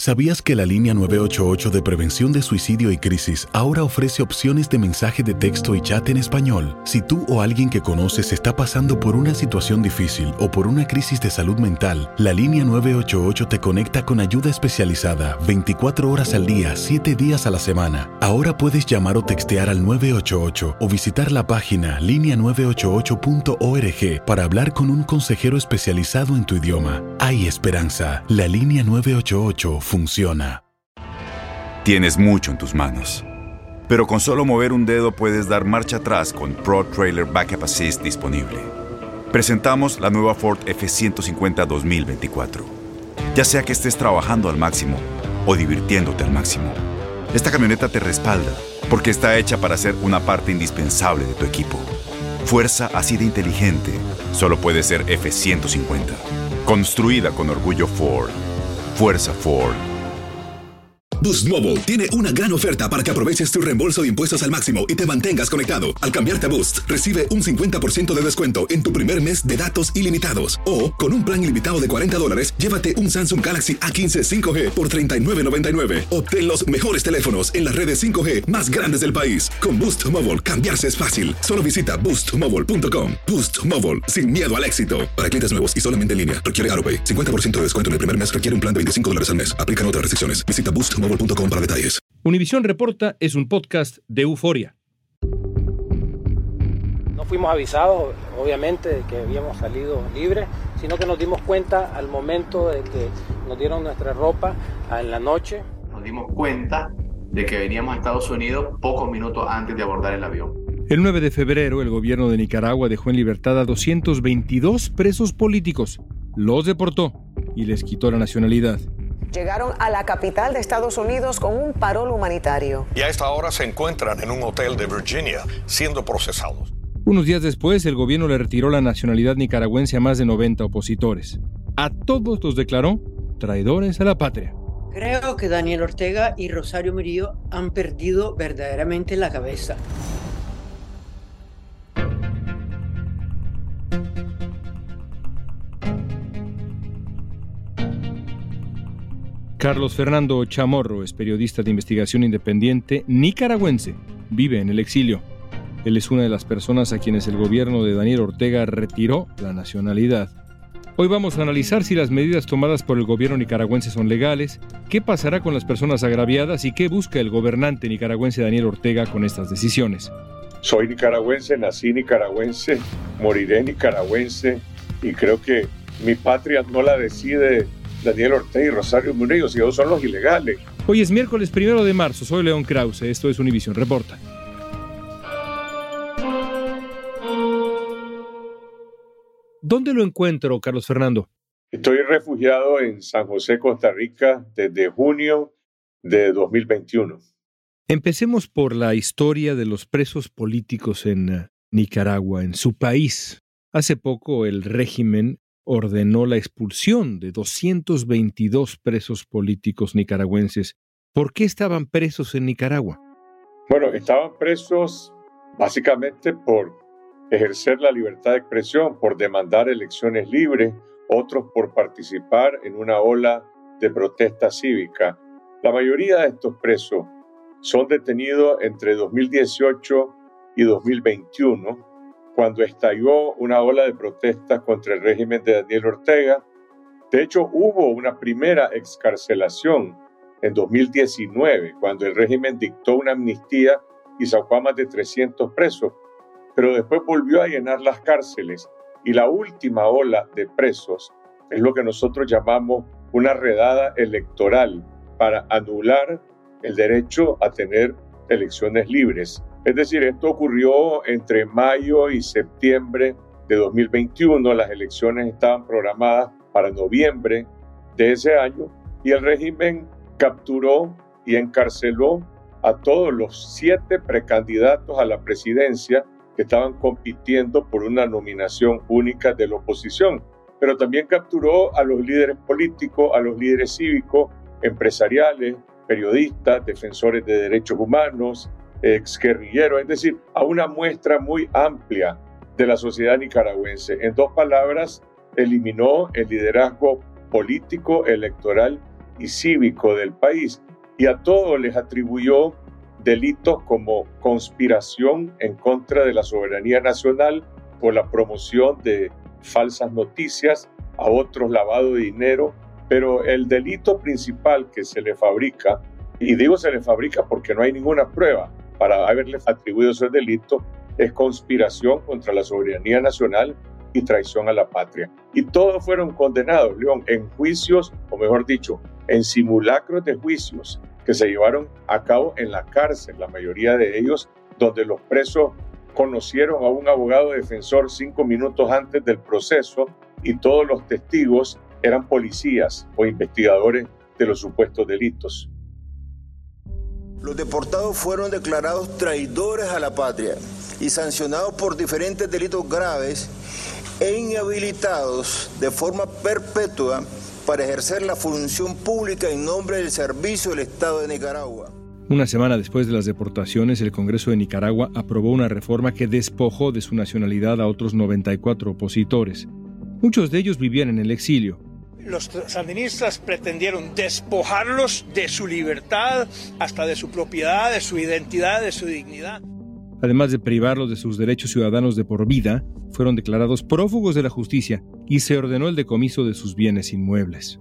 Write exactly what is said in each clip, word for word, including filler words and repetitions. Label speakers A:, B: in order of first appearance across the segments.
A: ¿Sabías que la línea nueve ocho ocho de prevención de suicidio y crisis ahora ofrece opciones de mensaje de texto y chat en español? Si tú o alguien que conoces está pasando por una situación difícil o por una crisis de salud mental, la línea nueve ocho ocho te conecta con ayuda especializada veinticuatro horas al día, siete días a la semana. Ahora puedes llamar o textear al nueve ocho ocho o visitar la página línea nueve ocho ocho punto org para hablar con un consejero especializado en tu idioma. Hay esperanza. La línea nueve ocho ocho funciona.
B: Tienes mucho en tus manos, pero con solo mover un dedo puedes dar marcha atrás con Pro Trailer Backup Assist disponible. Presentamos la nueva Ford F ciento cincuenta dos mil veinticuatro. Ya sea que estés trabajando al máximo o divirtiéndote al máximo, esta camioneta te respalda porque está hecha para ser una parte indispensable de tu equipo. Fuerza así de inteligente solo puede ser F ciento cincuenta. Construida con orgullo Ford. Fuerza Ford.
C: Boost Mobile tiene una gran oferta para que aproveches tu reembolso de impuestos al máximo y te mantengas conectado. Al cambiarte a Boost, recibe un cincuenta por ciento de descuento en tu primer mes de datos ilimitados. O, con un plan ilimitado de cuarenta dólares, llévate un Samsung Galaxy A quince cinco G por treinta y nueve noventa y nueve. Obtén los mejores teléfonos en las redes cinco G más grandes del país. Con Boost Mobile, cambiarse es fácil. Solo visita boost mobile punto com. Boost Mobile, sin miedo al éxito. Para clientes nuevos y solamente en línea, requiere AutoPay. cincuenta por ciento de descuento en el primer mes requiere un plan de veinticinco dólares al mes. Aplican otras restricciones. Visita boost mobile punto com para detalles.
D: Univisión Reporta es un podcast de Euforia.
E: No fuimos avisados, obviamente, de que habíamos salido libres, sino que nos dimos cuenta al momento de que nos dieron nuestra ropa en la noche.
F: Nos dimos cuenta de que veníamos a Estados Unidos pocos minutos antes de abordar el avión.
D: El nueve de febrero, el gobierno de Nicaragua dejó en libertad a doscientos veintidós presos políticos. Los deportó y les quitó la nacionalidad.
G: Llegaron a la capital de Estados Unidos con un parol humanitario.
H: Y a esta hora se encuentran en un hotel de Virginia siendo procesados.
D: Unos días después, el gobierno le retiró la nacionalidad nicaragüense a más de noventa opositores. A todos los declaró traidores a la patria.
I: Creo que Daniel Ortega y Rosario Murillo han perdido verdaderamente la cabeza.
D: Carlos Fernando Chamorro es periodista de investigación independiente nicaragüense. Vive en el exilio. Él es una de las personas a quienes el gobierno de Daniel Ortega retiró la nacionalidad. Hoy vamos a analizar si las medidas tomadas por el gobierno nicaragüense son legales, qué pasará con las personas agraviadas y qué busca el gobernante nicaragüense Daniel Ortega con estas decisiones.
J: Soy nicaragüense, nací nicaragüense, moriré nicaragüense y creo que mi patria no la decide Daniel Ortega y Rosario Murillo, si ellos son los ilegales.
D: Hoy es miércoles primero de marzo, soy León Krause, esto es Univisión Reporta. ¿Dónde lo encuentro, Carlos Fernando?
J: Estoy refugiado en San José, Costa Rica, desde junio de dos mil veintiuno.
D: Empecemos por la historia de los presos políticos en Nicaragua, en su país. Hace poco el régimen ordenó la expulsión de doscientos veintidós presos políticos nicaragüenses. ¿Por qué estaban presos en Nicaragua?
J: Bueno, estaban presos básicamente por ejercer la libertad de expresión, por demandar elecciones libres, otros por participar en una ola de protesta cívica. La mayoría de estos presos son detenidos entre dos mil dieciocho y dos mil veintiuno, cuando estalló una ola de protestas contra el régimen de Daniel Ortega. De hecho, hubo una primera excarcelación en dos mil diecinueve, cuando el régimen dictó una amnistía y sacó a más de trescientos presos, pero después volvió a llenar las cárceles. Y la última ola de presos es lo que nosotros llamamos una redada electoral para anular el derecho a tener elecciones libres. Es decir, esto ocurrió entre mayo y septiembre de dos mil veintiuno. Las elecciones estaban programadas para noviembre de ese año y el régimen capturó y encarceló a todos los siete precandidatos a la presidencia que estaban compitiendo por una nominación única de la oposición. Pero también capturó a los líderes políticos, a los líderes cívicos, empresariales, periodistas, defensores de derechos humanos, exguerrilleros, es decir, a una muestra muy amplia de la sociedad nicaragüense. En dos palabras, eliminó el liderazgo político, electoral y cívico del país, y a todos les atribuyó delitos como conspiración en contra de la soberanía nacional por la promoción de falsas noticias, a otros lavado de dinero, pero el delito principal que se le fabrica, y digo se le fabrica porque no hay ninguna prueba para haberle atribuido ese delito, es conspiración contra la soberanía nacional y traición a la patria. Y todos fueron condenados, León, en juicios, o mejor dicho, en simulacros de juicios que se llevaron a cabo en la cárcel, la mayoría de ellos, donde los presos conocieron a un abogado defensor cinco minutos antes del proceso y todos los testigos eran policías o investigadores de los supuestos delitos.
K: Los deportados fueron declarados traidores a la patria y sancionados por diferentes delitos graves e inhabilitados de forma perpetua para ejercer la función pública en nombre del servicio del Estado de Nicaragua.
D: Una semana después de las deportaciones, el Congreso de Nicaragua aprobó una reforma que despojó de su nacionalidad a otros noventa y cuatro opositores. Muchos de ellos vivían en el exilio.
L: Los sandinistas pretendieron despojarlos de su libertad, hasta de su propiedad, de su identidad, de su dignidad.
D: Además de privarlos de sus derechos ciudadanos de por vida, fueron declarados prófugos de la justicia y se ordenó el decomiso de sus bienes inmuebles.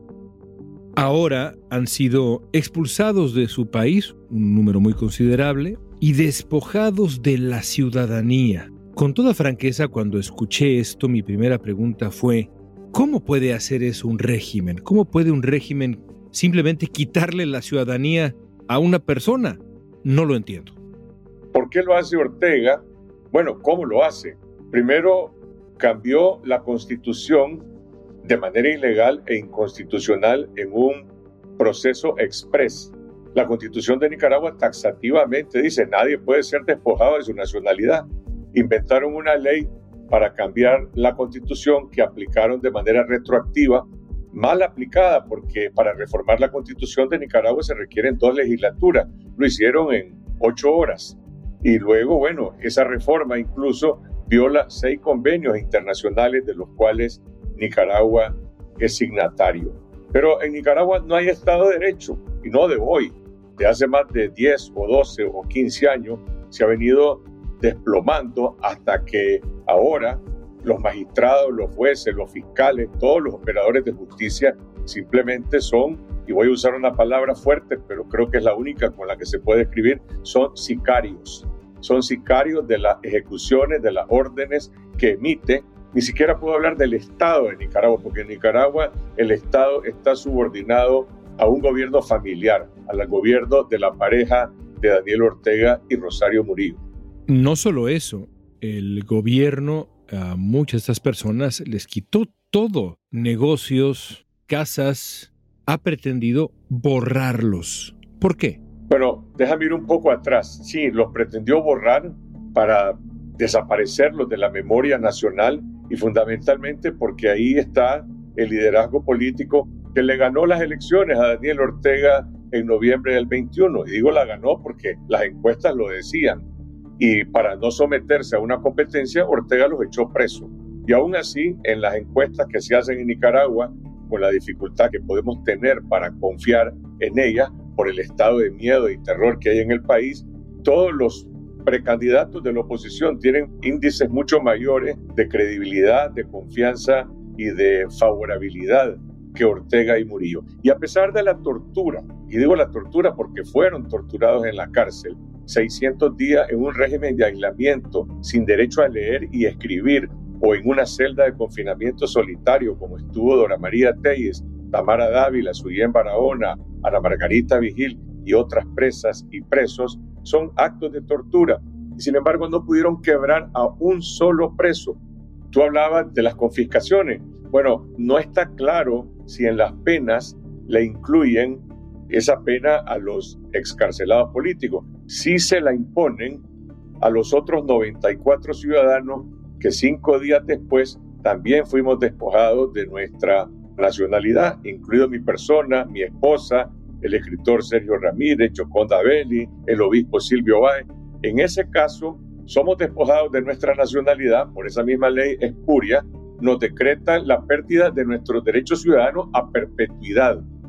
D: Ahora han sido expulsados de su país, un número muy considerable, y despojados de la ciudadanía. Con toda franqueza, cuando escuché esto, mi primera pregunta fue: ¿cómo puede hacer eso un régimen? ¿Cómo puede un régimen simplemente quitarle la ciudadanía a una persona? No lo entiendo.
J: ¿Por qué lo hace Ortega? Bueno, ¿cómo lo hace? Primero, cambió la Constitución de manera ilegal e inconstitucional en un proceso express. La Constitución de Nicaragua taxativamente dice: nadie puede ser despojado de su nacionalidad. Inventaron una ley para cambiar la Constitución que aplicaron de manera retroactiva, mal aplicada, porque para reformar la Constitución de Nicaragua se requieren dos legislaturas. Lo hicieron en ocho horas. Y luego, bueno, esa reforma incluso viola seis convenios internacionales de los cuales Nicaragua es signatario. Pero en Nicaragua no hay Estado de Derecho, y no de hoy. De hace más de diez o doce o quince años se ha venido desplomando hasta que ahora los magistrados, los jueces, los fiscales, todos los operadores de justicia simplemente son, y voy a usar una palabra fuerte, pero creo que es la única con la que se puede escribir, son sicarios. Son sicarios de las ejecuciones, de las órdenes que emite. Ni siquiera puedo hablar del Estado de Nicaragua, porque en Nicaragua el Estado está subordinado a un gobierno familiar, al gobierno de la pareja de Daniel Ortega y Rosario Murillo.
D: No solo eso, el gobierno a muchas de estas personas les quitó todo, negocios, casas, ha pretendido borrarlos. ¿Por qué?
J: Bueno, déjame ir un poco atrás. Sí, los pretendió borrar para desaparecerlos de la memoria nacional y fundamentalmente porque ahí está el liderazgo político que le ganó las elecciones a Daniel Ortega en noviembre del veintiuno. Y digo la ganó porque las encuestas lo decían. Y para no someterse a una competencia, Ortega los echó presos. Y aún así, en las encuestas que se hacen en Nicaragua, con la dificultad que podemos tener para confiar en ellas, por el estado de miedo y terror que hay en el país, todos los precandidatos de la oposición tienen índices mucho mayores de credibilidad, de confianza y de favorabilidad que Ortega y Murillo. Y a pesar de la tortura, y digo la tortura porque fueron torturados en la cárcel, seiscientos días en un régimen de aislamiento, sin derecho a leer y escribir, o en una celda de confinamiento solitario, como estuvo Dora María Telles, Tamara Dávila, Suyén Barahona, Ana Margarita Vigil y otras presas y presos, son actos de tortura. Y sin embargo no pudieron quebrar a un solo preso. Tú hablabas de las confiscaciones. Bueno, no está claro si en las penas le incluyen esa pena a los excarcelados políticos. Sí se la imponen a los otros noventa y cuatro ciudadanos que cinco días después también fuimos despojados de nuestra nacionalidad, incluido mi persona, mi esposa, el escritor Sergio Ramírez, Choconda Belli, el obispo Silvio Báez. En ese caso, somos despojados de nuestra nacionalidad por esa misma ley espuria, nos decretan la pérdida de nuestros derechos ciudadanos a perpetuidad.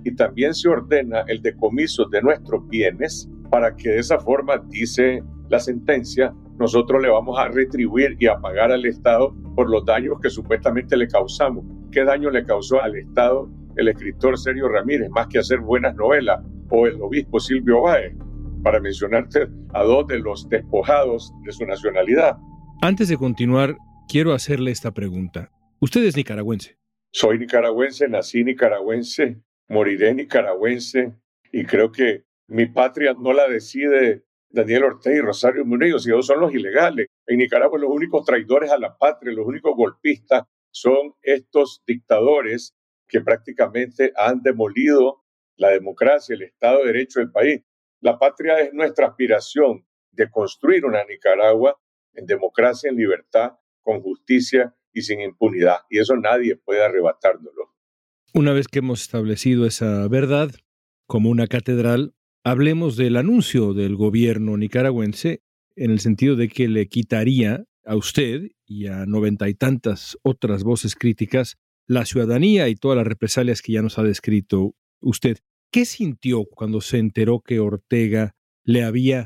J: y también se ordena el decomiso de nuestros bienes para que de esa forma, dice la sentencia, nosotros le vamos a retribuir y a pagar al Estado por los daños que supuestamente le causamos. ¿Qué daño le causó al Estado el escritor Sergio Ramírez, más que hacer buenas novelas, o el obispo Silvio Báez, para mencionarte a dos de los despojados de su nacionalidad?
D: Antes de continuar, quiero hacerle esta pregunta. ¿Usted es nicaragüense?
J: Soy nicaragüense, nací nicaragüense, moriré nicaragüense, y creo que mi patria no la decide Daniel Ortega y Rosario Murillo, si ellos son los ilegales. En Nicaragua los únicos traidores a la patria, los únicos golpistas son estos dictadores que prácticamente han demolido la democracia, el Estado de Derecho del país. La patria es nuestra aspiración de construir una Nicaragua en democracia, en libertad, con justicia y sin impunidad. Y eso nadie puede arrebatárnoslo.
D: Una vez que hemos establecido esa verdad como una catedral, hablemos del anuncio del gobierno nicaragüense en el sentido de que le quitaría a usted y a noventa y tantas otras voces críticas la ciudadanía y todas las represalias que ya nos ha descrito usted. ¿Qué sintió cuando se enteró que Ortega le había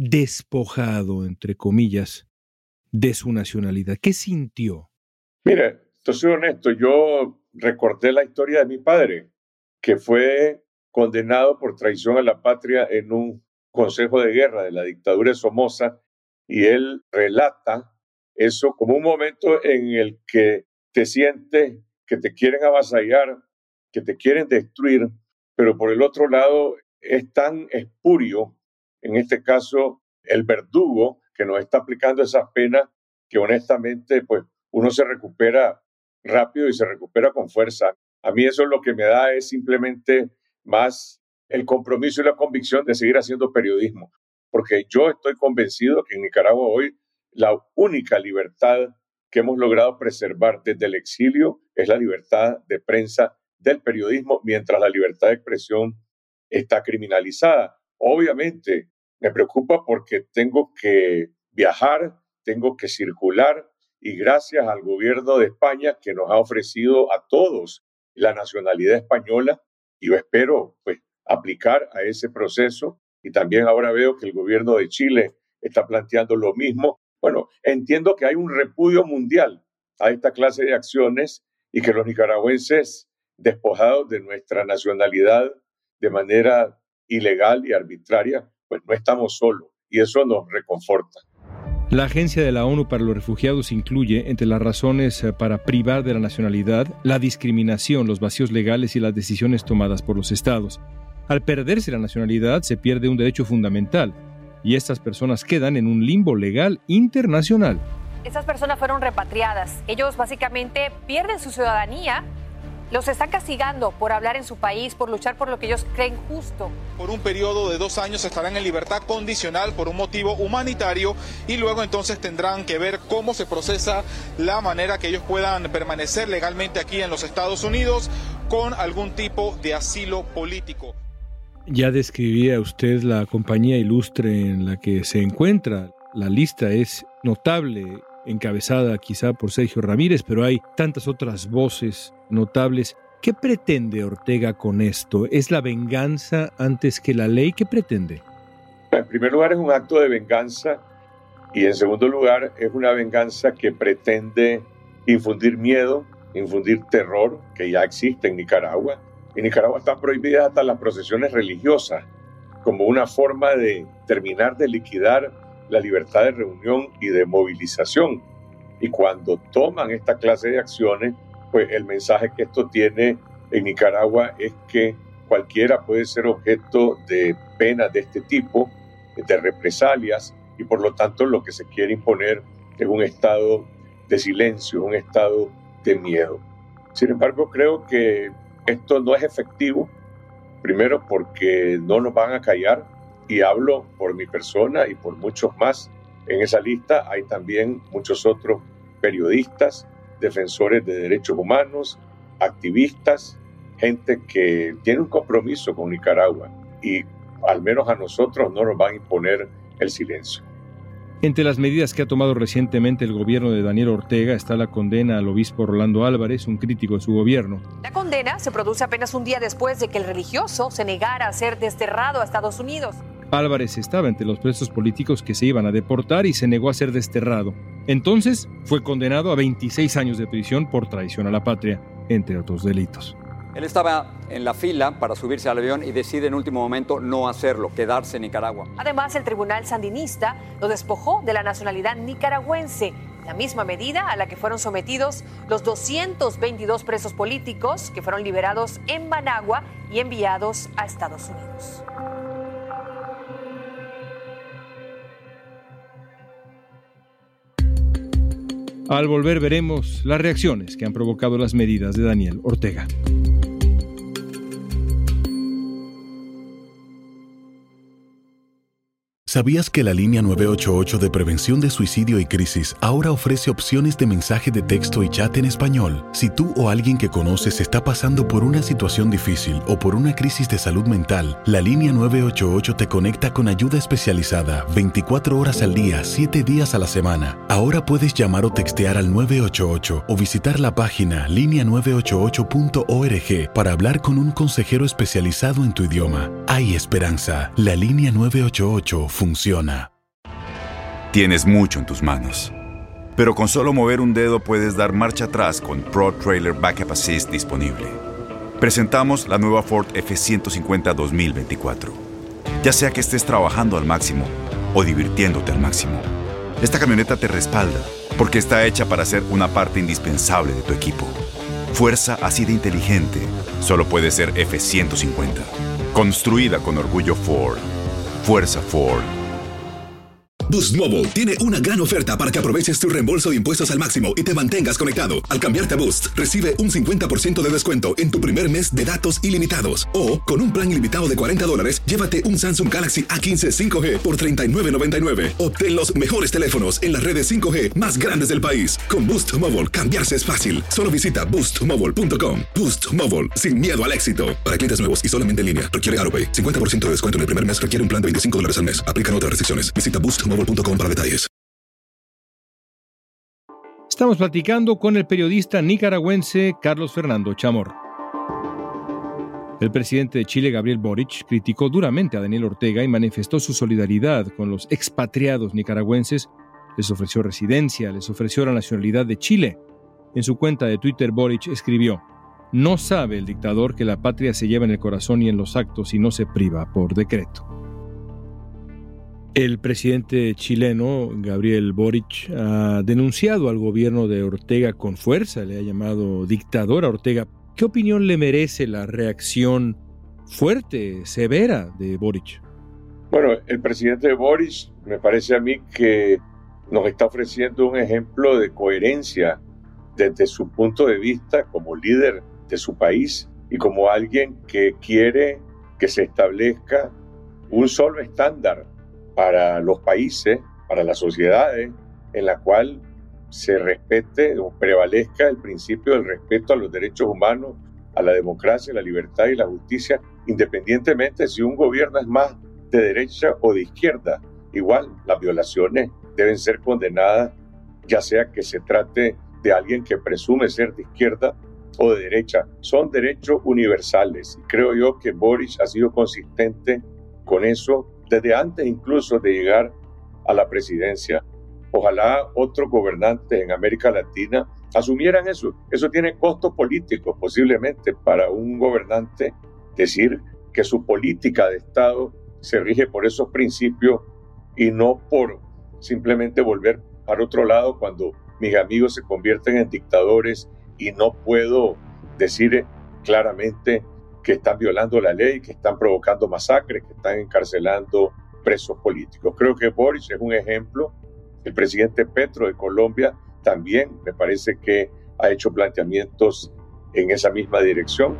D: despojado, entre comillas, de su nacionalidad? ¿Qué sintió?
J: Mire, te soy honesto, yo recordé la historia de mi padre, que fue condenado por traición a la patria en un consejo de guerra de la dictadura de Somoza, y él relata eso como un momento en el que te sientes que te quieren avasallar, que te quieren destruir, pero por el otro lado es tan espurio, en este caso el verdugo que nos está aplicando esas penas, que honestamente pues uno se recupera rápido y se recupera con fuerza. A mí eso es lo que me da es simplemente más el compromiso y la convicción de seguir haciendo periodismo, porque yo estoy convencido que en Nicaragua hoy la única libertad que hemos logrado preservar desde el exilio es la libertad de prensa, del periodismo, mientras la libertad de expresión está criminalizada. Obviamente me preocupa porque tengo que viajar, tengo que circular, y gracias al gobierno de España que nos ha ofrecido a todos la nacionalidad española, y yo espero pues aplicar a ese proceso, y también ahora veo que el gobierno de Chile está planteando lo mismo. Bueno, entiendo que hay un repudio mundial a esta clase de acciones y que los nicaragüenses despojados de nuestra nacionalidad de manera ilegal y arbitraria, pues no estamos solos, y eso nos reconforta.
D: La Agencia de la ONU para los Refugiados incluye, entre las razones para privar de la nacionalidad, la discriminación, los vacíos legales y las decisiones tomadas por los estados. Al perderse la nacionalidad, se pierde un derecho fundamental, y estas personas quedan en un limbo legal internacional.
M: Estas personas fueron repatriadas. Ellos básicamente pierden su ciudadanía. Los están castigando por hablar en su país, por luchar por lo que ellos creen justo.
N: Por un periodo de dos años estarán en libertad condicional por un motivo humanitario, y luego entonces tendrán que ver cómo se procesa la manera que ellos puedan permanecer legalmente aquí en los Estados Unidos con algún tipo de asilo político.
D: Ya describía usted la compañía ilustre en la que se encuentra. La lista es notable, encabezada quizá por Sergio Ramírez, pero hay tantas otras voces notables. ¿Qué pretende Ortega con esto? ¿Es la venganza antes que la ley? ¿Qué pretende?
J: En primer lugar, es un acto de venganza, y en segundo lugar es una venganza que pretende infundir miedo, infundir terror, que ya existe en Nicaragua. En Nicaragua están prohibidas hasta las procesiones religiosas, como una forma de terminar de liquidar la libertad de reunión y de movilización. Y cuando toman esta clase de acciones, pues el mensaje que esto tiene en Nicaragua es que cualquiera puede ser objeto de penas de este tipo, de represalias, y por lo tanto lo que se quiere imponer es un estado de silencio, un estado de miedo. Sin embargo, creo que esto no es efectivo, primero porque no nos van a callar, y hablo por mi persona y por muchos más. En esa lista hay también muchos otros periodistas, defensores de derechos humanos, activistas, gente que tiene un compromiso con Nicaragua, y al menos a nosotros no nos van a imponer el silencio.
D: Entre las medidas que ha tomado recientemente el gobierno de Daniel Ortega está la condena al obispo Rolando Álvarez, un crítico de su gobierno.
M: La condena se produce apenas un día después de que el religioso se negara a ser desterrado a Estados Unidos.
D: Álvarez estaba entre los presos políticos que se iban a deportar y se negó a ser desterrado. Entonces fue condenado a veintiséis años de prisión por traición a la patria, entre otros delitos.
O: Él estaba en la fila para subirse al avión y decide en último momento no hacerlo, quedarse en Nicaragua.
M: Además, el tribunal sandinista lo despojó de la nacionalidad nicaragüense, la misma medida a la que fueron sometidos los doscientos veintidós presos políticos que fueron liberados en Managua y enviados a Estados Unidos.
D: Al volver veremos las reacciones que han provocado las medidas de Daniel Ortega.
A: ¿Sabías que la línea nueve ocho ocho de prevención de suicidio y crisis ahora ofrece opciones de mensaje de texto y chat en español? Si tú o alguien que conoces está pasando por una situación difícil o por una crisis de salud mental, la línea nueve ocho ocho te conecta con ayuda especializada veinticuatro horas al día, siete días a la semana. Ahora puedes llamar o textear al nueve ocho ocho o visitar la página línea nueve ocho ocho punto org para hablar con un consejero especializado en tu idioma. Hay esperanza. La línea nueve ocho ocho funciona.
B: Tienes mucho en tus manos, pero con solo mover un dedo puedes dar marcha atrás con Pro Trailer Backup Assist disponible. Presentamos la nueva Ford F ciento cincuenta dos mil veinticuatro. Ya sea que estés trabajando al máximo o divirtiéndote al máximo, esta camioneta te respalda porque está hecha para ser una parte indispensable de tu equipo. Fuerza así de inteligente solo puede ser F ciento cincuenta. Construida con orgullo Ford. Fuerza Ford.
C: Boost Mobile tiene una gran oferta para que aproveches tu reembolso de impuestos al máximo y te mantengas conectado. Al cambiarte a Boost, recibe un cincuenta por ciento de descuento en tu primer mes de datos ilimitados. O, con un plan ilimitado de cuarenta dólares, llévate un Samsung Galaxy A quince cinco G por treinta y nueve noventa y nueve. Obtén los mejores teléfonos en las redes cinco G más grandes del país. Con Boost Mobile, cambiarse es fácil. Solo visita boost mobile punto com. Boost Mobile, sin miedo al éxito. Para clientes nuevos y solamente en línea, requiere AutoPay. cincuenta por ciento de descuento en el primer mes requiere un plan de veinticinco dólares al mes. Aplican otras restricciones. Visita boost mobile punto com para detalles.
D: Estamos platicando con el periodista nicaragüense Carlos Fernando Chamorro. El presidente de Chile, Gabriel Boric, criticó duramente a Daniel Ortega y manifestó su solidaridad con los expatriados nicaragüenses. Les ofreció residencia, les ofreció la nacionalidad de Chile. En su cuenta de Twitter, Boric escribió: "No sabe el dictador que la patria se lleva en el corazón y en los actos y no se priva por decreto". El presidente chileno, Gabriel Boric, ha denunciado al gobierno de Ortega con fuerza, le ha llamado dictador a Ortega. ¿Qué opinión le merece la reacción fuerte, severa de Boric?
J: Bueno, el presidente Boric me parece a mí que nos está ofreciendo un ejemplo de coherencia desde su punto de vista como líder de su país y como alguien que quiere que se establezca un solo estándar para los países, para las sociedades, en la cual se respete o prevalezca el principio del respeto a los derechos humanos, a la democracia, la libertad y la justicia, independientemente si un gobierno es más de derecha o de izquierda. Igual, las violaciones deben ser condenadas, ya sea que se trate de alguien que presume ser de izquierda o de derecha. Son derechos universales. Y creo yo que Boric ha sido consistente con eso desde antes incluso de llegar a la presidencia. Ojalá otros gobernantes en América Latina asumieran eso. Eso tiene costos políticos posiblemente para un gobernante decir que su política de Estado se rige por esos principios y no por simplemente volver para otro lado cuando mis amigos se convierten en dictadores y no puedo decir claramente que están violando la ley, que están provocando masacres, que están encarcelando presos políticos. Creo que Boric es un ejemplo. El presidente Petro de Colombia también me parece que ha hecho planteamientos en esa misma dirección.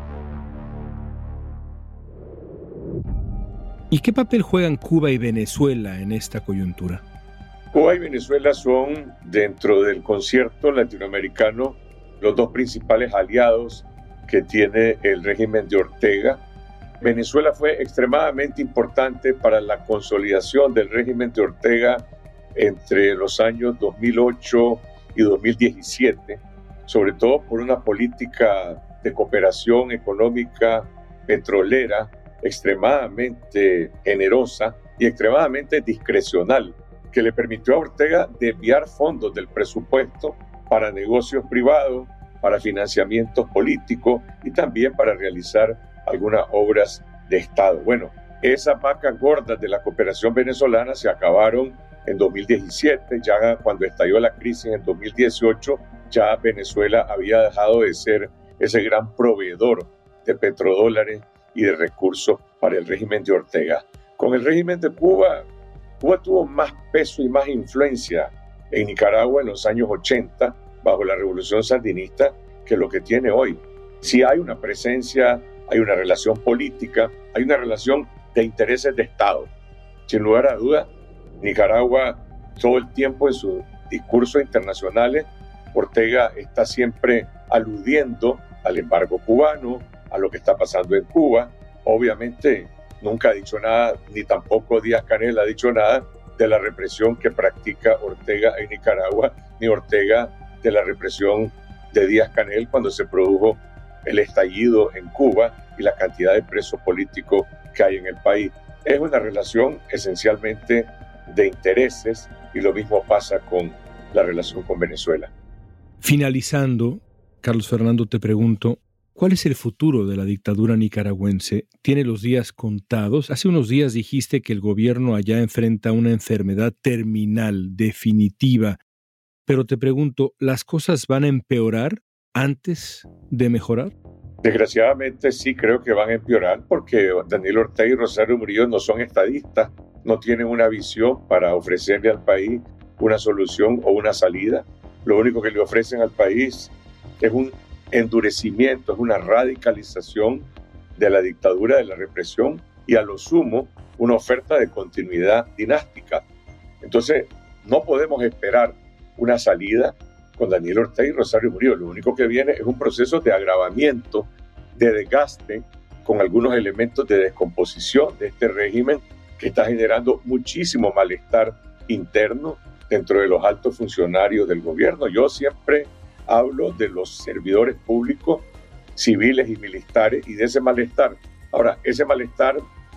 D: ¿Y qué papel juegan Cuba y Venezuela en esta coyuntura?
J: Cuba y Venezuela son, dentro del concierto latinoamericano, los dos principales aliados que tiene el régimen de Ortega. Venezuela fue extremadamente importante para la consolidación del régimen de Ortega entre los años dos mil ocho y dos mil diecisiete, sobre todo por una política de cooperación económica petrolera extremadamente generosa y extremadamente discrecional, que le permitió a Ortega desviar fondos del presupuesto para negocios privados, para financiamientos políticos y también para realizar algunas obras de Estado. Bueno, esas vacas gordas de la cooperación venezolana se acabaron en dos mil diecisiete, ya cuando estalló la crisis en dos mil dieciocho, ya Venezuela había dejado de ser ese gran proveedor de petrodólares y de recursos para el régimen de Ortega. Con el régimen de Cuba, Cuba tuvo más peso y más influencia en Nicaragua en los años ochenta, bajo la revolución sandinista, que lo que tiene hoy. Sí hay una presencia, hay una relación política, hay una relación de intereses de Estado. Sin lugar a dudas, Nicaragua, todo el tiempo en sus discursos internacionales, Ortega está siempre aludiendo al embargo cubano, a lo que está pasando en Cuba. Obviamente, nunca ha dicho nada, ni tampoco Díaz-Canel ha dicho nada de la represión que practica Ortega en Nicaragua, ni Ortega de la represión de Díaz-Canel cuando se produjo el estallido en Cuba y la cantidad de presos políticos que hay en el país. Es una relación esencialmente de intereses y lo mismo pasa con la relación con Venezuela.
D: Finalizando, Carlos Fernando, te pregunto, ¿cuál es el futuro de la dictadura nicaragüense? ¿Tiene los días contados? Hace unos días dijiste que el gobierno allá enfrenta una enfermedad terminal, definitiva. Pero te pregunto, ¿las cosas van a empeorar antes de mejorar?
J: Desgraciadamente sí creo que van a empeorar porque Daniel Ortega y Rosario Murillo no son estadistas, no tienen una visión para ofrecerle al país una solución o una salida. Lo único que le ofrecen al país es un endurecimiento, es una radicalización de la dictadura, de la represión y a lo sumo una oferta de continuidad dinástica. Entonces no podemos esperar una salida con Daniel Ortega y Rosario Murillo. Lo único que viene es un proceso de agravamiento, de desgaste, con algunos elementos de descomposición de este régimen que está generando muchísimo malestar interno dentro de los altos funcionarios del gobierno. Yo siempre hablo de los servidores públicos, civiles y militares, y de ese malestar. Ahora, ese malestar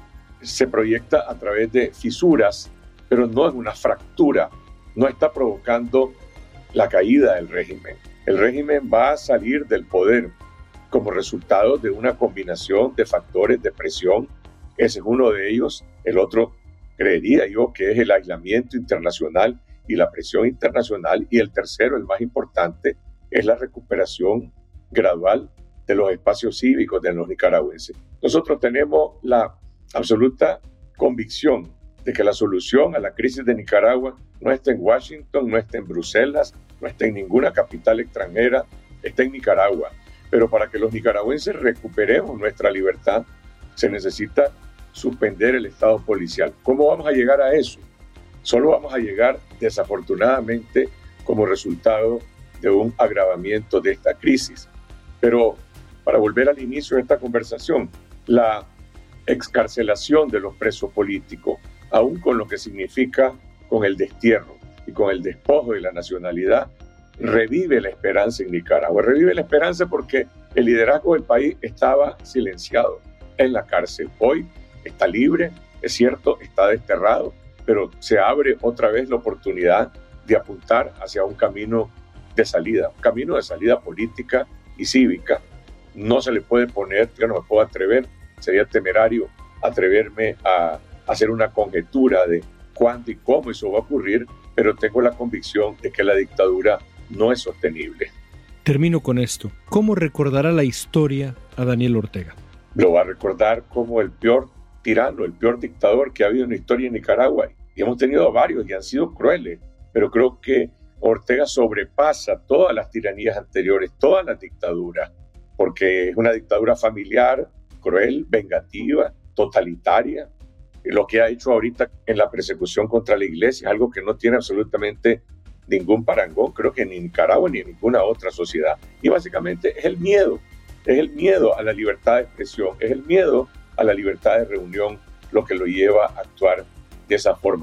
J: se proyecta a través de fisuras, pero no es una fractura, no está provocando la caída del régimen. El régimen va a salir del poder como resultado de una combinación de factores de presión. Ese es uno de ellos. El otro, creería yo, que es el aislamiento internacional y la presión internacional. Y el tercero, el más importante, es la recuperación gradual de los espacios cívicos de los nicaragüenses. Nosotros tenemos la absoluta convicción de que la solución a la crisis de Nicaragua no está en Washington, no está en Bruselas, no está en ninguna capital extranjera, está en Nicaragua. Pero para que los nicaragüenses recuperemos nuestra libertad, se necesita suspender el Estado policial. ¿Cómo vamos a llegar a eso? Solo vamos a llegar, desafortunadamente, como resultado de un agravamiento de esta crisis. Pero para volver al inicio de esta conversación, la excarcelación de los presos políticos, aún con lo que significa con el destierro y con el despojo de la nacionalidad, revive la esperanza en Nicaragua. Revive la esperanza porque el liderazgo del país estaba silenciado en la cárcel. Hoy está libre, es cierto, está desterrado, pero se abre otra vez la oportunidad de apuntar hacia un camino de salida, un camino de salida política y cívica. No se le puede poner, yo no me puedo atrever, sería temerario atreverme a hacer una conjetura de cuándo y cómo eso va a ocurrir, pero tengo la convicción de que la dictadura no es sostenible.
D: Termino con esto. ¿Cómo recordará la historia a Daniel Ortega?
J: Lo va a recordar como el peor tirano, el peor dictador que ha habido en la historia en Nicaragua. Y hemos tenido varios y han sido crueles, pero creo que Ortega sobrepasa todas las tiranías anteriores, todas las dictaduras, porque es una dictadura familiar, cruel, vengativa, totalitaria. Lo que ha hecho ahorita en la persecución contra la iglesia es algo que no tiene absolutamente ningún parangón, creo que ni en Nicaragua ni en ninguna otra sociedad. Y básicamente es el miedo, es el miedo a la libertad de expresión, es el miedo a la libertad de reunión lo que lo lleva a actuar de esa forma.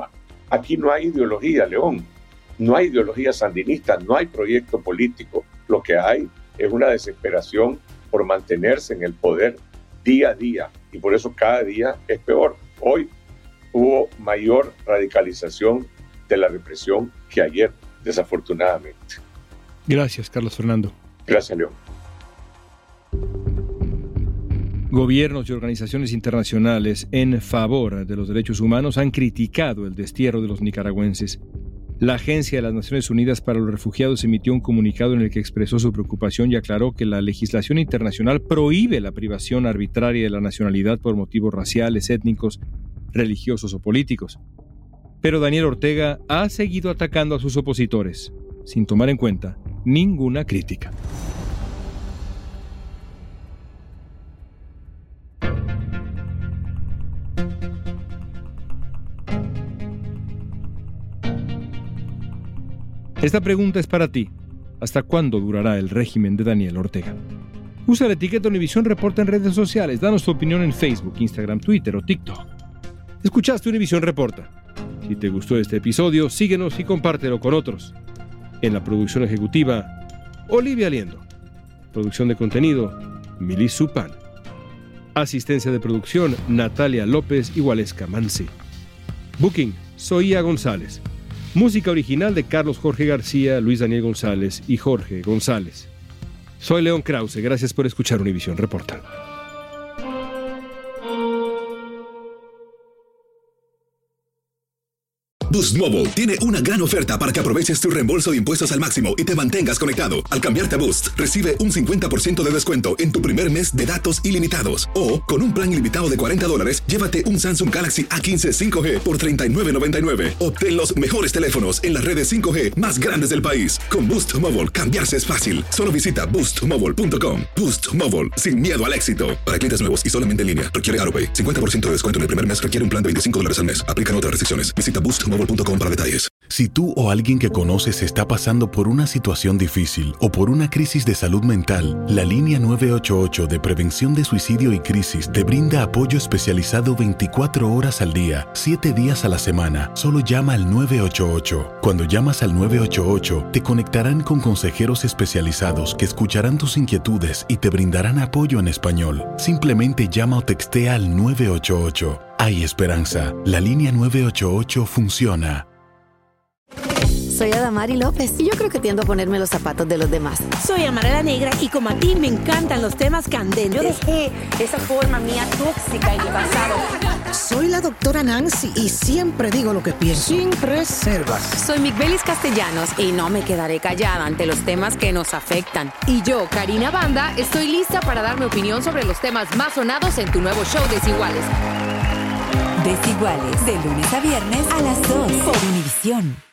J: Aquí no hay ideología, León. No hay ideología sandinista, no hay proyecto político. Lo que hay es una desesperación por mantenerse en el poder día a día, y por eso cada día es peor. Hoy hubo mayor radicalización de la represión que ayer, desafortunadamente.
D: Gracias, Carlos Fernando.
J: Gracias, León.
D: Gobiernos y organizaciones internacionales en favor de los derechos humanos han criticado el destierro de los nicaragüenses. La Agencia de las Naciones Unidas para los Refugiados emitió un comunicado en el que expresó su preocupación y aclaró que la legislación internacional prohíbe la privación arbitraria de la nacionalidad por motivos raciales, étnicos, religiosos o políticos. Pero Daniel Ortega ha seguido atacando a sus opositores, sin tomar en cuenta ninguna crítica. Esta pregunta es para ti. ¿Hasta cuándo durará el régimen de Daniel Ortega? Usa la etiqueta Univisión Reporta en redes sociales. Danos tu opinión en Facebook, Instagram, Twitter o TikTok. Escuchaste Univisión Reporta. Si te gustó este episodio, síguenos y compártelo con otros. En la producción ejecutiva, Olivia Liendo. Producción de contenido, Mili Supan. Asistencia de producción, Natalia López y Waleska Mansi. Booking, Zoía González. Música original de Carlos Jorge García, Luis Daniel González y Jorge González. Soy León Krause, gracias por escuchar Univisión Reporta.
C: Boost Mobile tiene una gran oferta para que aproveches tu reembolso de impuestos al máximo y te mantengas conectado. Al cambiarte a Boost, recibe un cincuenta por ciento de descuento en tu primer mes de datos ilimitados. O, con un plan ilimitado de cuarenta dólares, llévate un Samsung Galaxy A quince cinco G por treinta y nueve noventa y nueve. Obtén los mejores teléfonos en las redes cinco G más grandes del país. Con Boost Mobile, cambiarse es fácil. Solo visita boost mobile punto com. Boost Mobile, sin miedo al éxito. Para clientes nuevos y solamente en línea, requiere AutoPay. cincuenta por ciento de descuento en el primer mes requiere un plan de veinticinco dólares al mes. Aplican otras restricciones. Visita boost mobile punto com para detalles.
A: Si tú o alguien que conoces está pasando por una situación difícil o por una crisis de salud mental, la línea nueve ocho ocho de prevención de suicidio y crisis te brinda apoyo especializado veinticuatro horas al día, siete días a la semana. Solo llama al nueve ocho ocho. Cuando llamas al nueve ocho ocho, te conectarán con consejeros especializados que escucharán tus inquietudes y te brindarán apoyo en español. Simplemente llama o textea al nueve ocho ocho. Hay esperanza. La línea nueve ocho ocho funciona.
P: Soy Adamari López y yo creo que tiendo a ponerme los zapatos de los demás.
Q: Soy Amara la Negra y como a ti me encantan los temas candentes.
G: Yo dejé esa forma mía tóxica en mi pasado.
R: Soy la doctora Nancy y siempre digo lo que pienso, sin reservas.
S: Soy Migbelis Castellanos y no me quedaré callada ante los temas que nos afectan. Y yo, Karina Banda, estoy lista para dar mi opinión sobre los temas más sonados en tu nuevo show Desiguales.
T: Desiguales, de lunes a viernes a las dos por Univisión.